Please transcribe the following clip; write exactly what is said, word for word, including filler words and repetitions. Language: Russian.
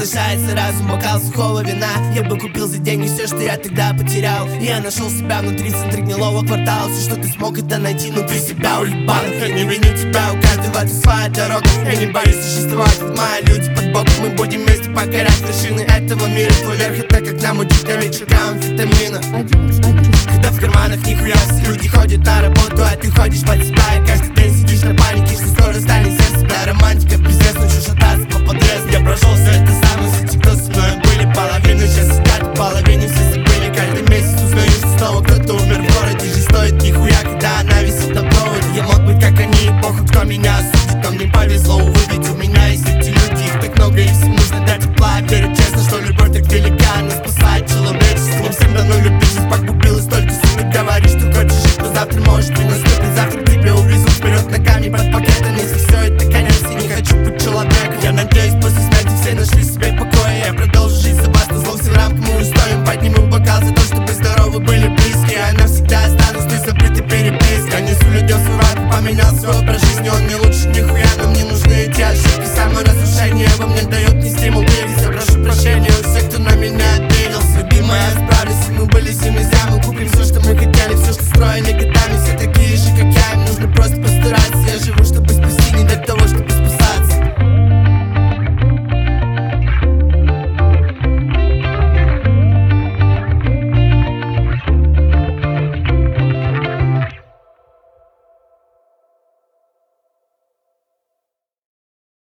приглашается разум, бокал сухого вина. Я бы купил за деньги все, что я тогда потерял. Я нашел себя внутри центра гнилого квартала. Все, что ты смог, это найти внутри себя улибанок. Я не виню тебя, у каждого это своя дорога. Я не боюсь существовать, как мои люди под боком. Мы будем вместе покорять вершины этого мира. Твой верх это как нам учить на вечеркам амфетамина. Когда в карманах нихуя, люди ходят на работу, а ты ходишь под себя. И каждый день сидишь на панике, что скоро станет сердце. Да, романтика, пиздец, научу шататься по подрезу. Я прошел все это сам, но все, кто со мной были, половину сейчас сидят, половине все забыли. Каждый месяц узнаю, что снова кто-то умер в городе. Жизнь стоит нихуя, когда она висит на проводе. Я мог быть как они, похуй, кто меня осудит. Но мне повезло, увы, ведь у меня есть эти люди. Их так много, и всем нужно дать тепла. Я верю честно, что любовь так велика, она спасает человечество. Не всем дано любить, жизнь погубилась только сумма. Говоришь, что хочешь жить, но завтра может не наступит. Завтра тебя увезут вперед ногами под пакетом. Если все это конец, я не хочу быть человеком. Я надеюсь, после смерти все нашли себе покой. Я продолжу жить за вас, зло всем рамкам и устоям. Подниму бокал за то, чтобы здоровы были близкие. А навсегда останусь ты забытый перепиской. Несу людям свой рад, поменял свой образ жизни, он не лучше них.